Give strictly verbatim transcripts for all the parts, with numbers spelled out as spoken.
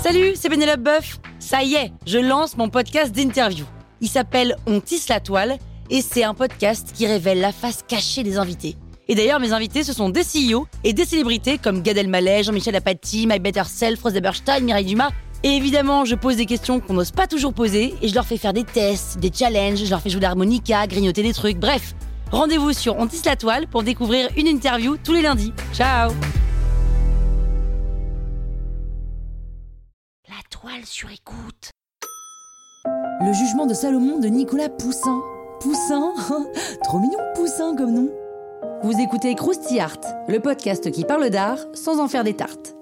Salut, c'est Pénélope Boeuf. Ça y est, je lance mon podcast d'interview. Il s'appelle On tisse la toile et c'est un podcast qui révèle la face cachée des invités. Et d'ailleurs, mes invités, ce sont des C E O et des célébrités comme Gad Elmaleh, Jean-Michel Apathy, My Better Self, Rose Eberstein, Mireille Dumas. Et évidemment, je pose des questions qu'on n'ose pas toujours poser et je leur fais faire des tests, des challenges, je leur fais jouer de l'harmonica, grignoter des trucs, bref. Rendez-vous sur On tisse la toile pour découvrir une interview tous les lundis. Ciao! La toile sur écoute. Le jugement de Salomon de Nicolas Poussin. Poussin Trop mignon, Poussin comme nom. Vous écoutez Krusty Art, le podcast qui parle d'art sans en faire des tartes.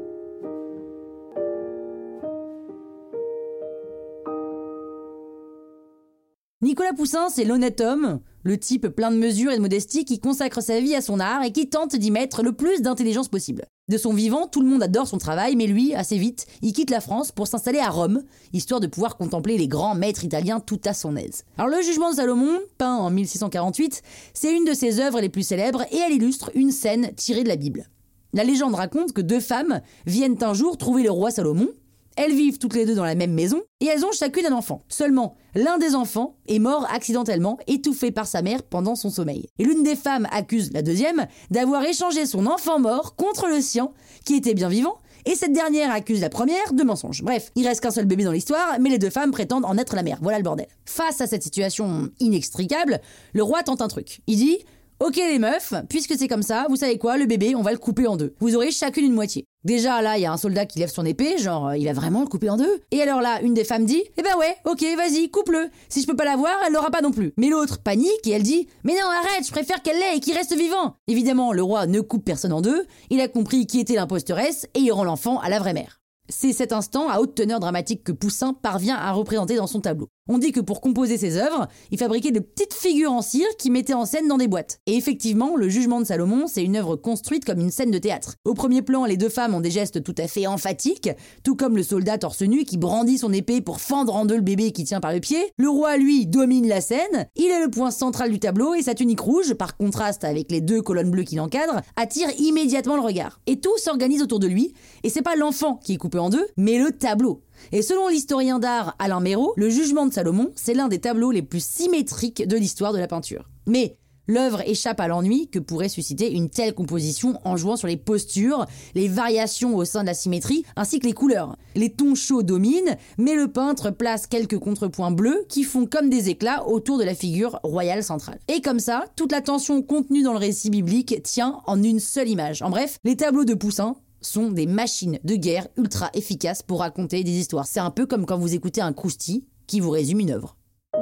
Nicolas Poussin, c'est l'honnête homme, le type plein de mesures et de modestie qui consacre sa vie à son art et qui tente d'y mettre le plus d'intelligence possible. De son vivant, tout le monde adore son travail, mais lui, assez vite, il quitte la France pour s'installer à Rome, histoire de pouvoir contempler les grands maîtres italiens tout à son aise. Alors le Jugement de Salomon, peint en mille six cent quarante-huit, c'est une de ses œuvres les plus célèbres et elle illustre une scène tirée de la Bible. La légende raconte que deux femmes viennent un jour trouver le roi Salomon. Elles vivent toutes les deux dans la même maison et elles ont chacune un enfant. Seulement, l'un des enfants est mort accidentellement, étouffé par sa mère pendant son sommeil. Et l'une des femmes accuse la deuxième d'avoir échangé son enfant mort contre le sien, qui était bien vivant, et cette dernière accuse la première de mensonge. Bref, il reste qu'un seul bébé dans l'histoire, mais les deux femmes prétendent en être la mère. Voilà le bordel. Face à cette situation inextricable, le roi tente un truc. Il dit... Ok les meufs, puisque c'est comme ça, vous savez quoi, le bébé, on va le couper en deux. Vous aurez chacune une moitié. Déjà là, il y a un soldat qui lève son épée, genre, il va vraiment le couper en deux. Et alors là, une des femmes dit, eh ben ouais, ok, vas-y, coupe-le. Si je peux pas l'avoir, elle l'aura pas non plus. Mais l'autre panique et elle dit, mais non, arrête, je préfère qu'elle l'ait et qu'il reste vivant. Évidemment, le roi ne coupe personne en deux, il a compris qui était l'imposteresse et il rend l'enfant à la vraie mère. C'est cet instant à haute teneur dramatique que Poussin parvient à représenter dans son tableau. On dit que pour composer ses œuvres, il fabriquait de petites figures en cire qu'il mettait en scène dans des boîtes. Et effectivement, le Jugement de Salomon, c'est une œuvre construite comme une scène de théâtre. Au premier plan, les deux femmes ont des gestes tout à fait emphatiques, tout comme le soldat torse nu qui brandit son épée pour fendre en deux le bébé qui tient par le pied. Le roi, lui, domine la scène, il est le point central du tableau et sa tunique rouge, par contraste avec les deux colonnes bleues qui l'encadrent, attire immédiatement le regard. Et tout s'organise autour de lui, et c'est pas l'enfant qui est coupé en deux, mais le tableau. Et selon l'historien d'art Alain Méraud, le Jugement de Salomon, c'est l'un des tableaux les plus symétriques de l'histoire de la peinture. Mais l'œuvre échappe à l'ennui que pourrait susciter une telle composition en jouant sur les postures, les variations au sein de la symétrie, ainsi que les couleurs. Les tons chauds dominent, mais le peintre place quelques contrepoints bleus qui font comme des éclats autour de la figure royale centrale. Et comme ça, toute la tension contenue dans le récit biblique tient en une seule image. En bref, les tableaux de Poussin sont des machines de guerre ultra efficaces pour raconter des histoires. C'est un peu comme quand vous écoutez un Krusty qui vous résume une œuvre.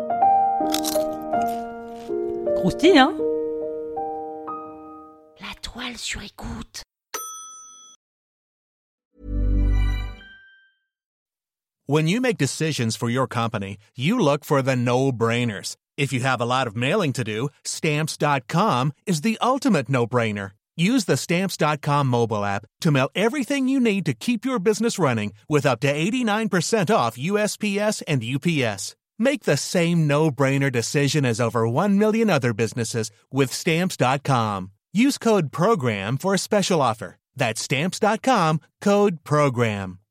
Krusty, hein? La toile sur écoute. When you make decisions for your company, you look for the no-brainers. If you have a lot of mailing to do, Stamps dot com is the ultimate no-brainer. Use the Stamps dot com mobile app to mail everything you need to keep your business running with up to eighty-nine percent off U S P S and U P S. Make the same no-brainer decision as over one million other businesses with Stamps dot com. Use code PROGRAM for a special offer. That's Stamps dot com, code PROGRAM.